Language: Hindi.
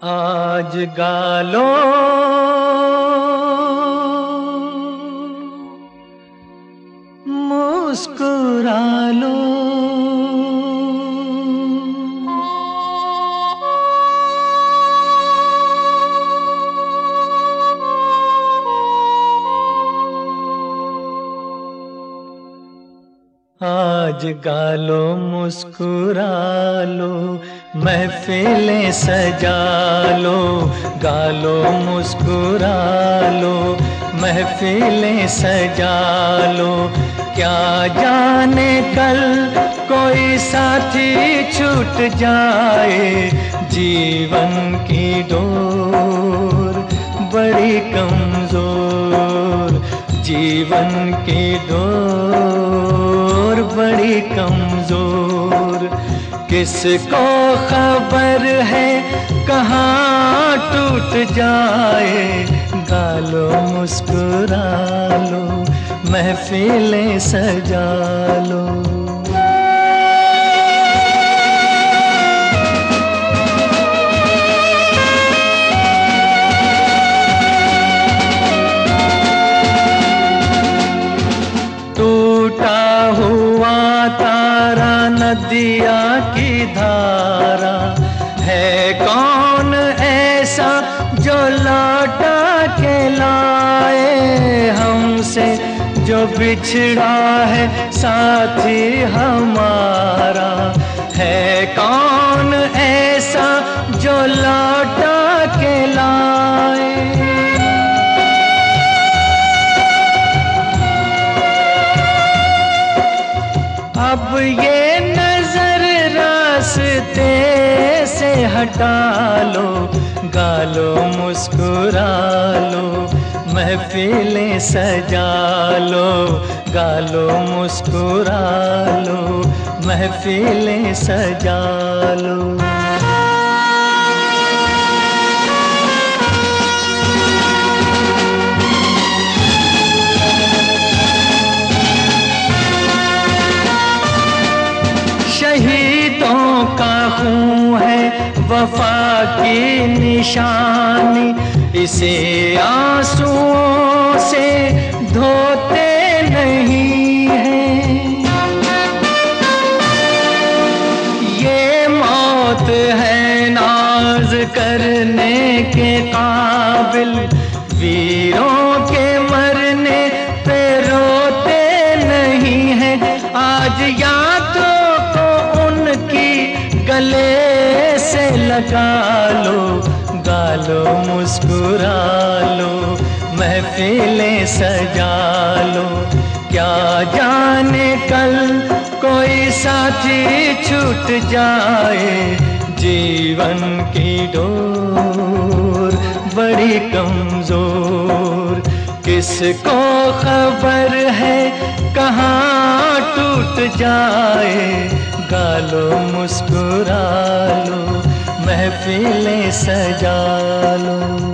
आज गालो मुस्कुरा लो, आज गालो मुस्कुरा लो, महफिलें सजा लो, गालो मुस्कुरा लो, महफिलें सजा लो। क्या जाने कल कोई साथी छूट जाए, जीवन की डोर बड़ी कमजोर, जीवन की डोर बड़ी कमजोर। किसको खबर है कहाँ टूट जाए, गालो मुस्कुरा लो, महफिलें सजा लो। टूटा हुआ तारा नदिया की धारा, है कौन ऐसा जो लौटा के लाए हमसे, जो बिछड़ा है साथी हमारा। है कौन ऐसा जो लौटा के लाए। अब ये नजर रास्ते से हटा लो, गालो मुस्कुरा लो, महफिलें सजा लो, गालो मुस्कुरा लो, महफिलें सजा लो। शहीदों का खून है वफा की निशानी, इसे आंसुओं से धोते नहीं हैं। ये मौत है नाज करने के काबिल, वीरों के मरने पे रोते नहीं हैं। आज यादों को उनकी गले से लगा लो, गालो मुस्कुरा लो, महफिलें सजा लो। क्या जाने कल कोई साथी छूट जाए, जीवन की डोर बड़ी कमजोर। किसको खबर है कहाँ टूट जाए, गालो मुस्कुरा लो, महफिलें सजा लो।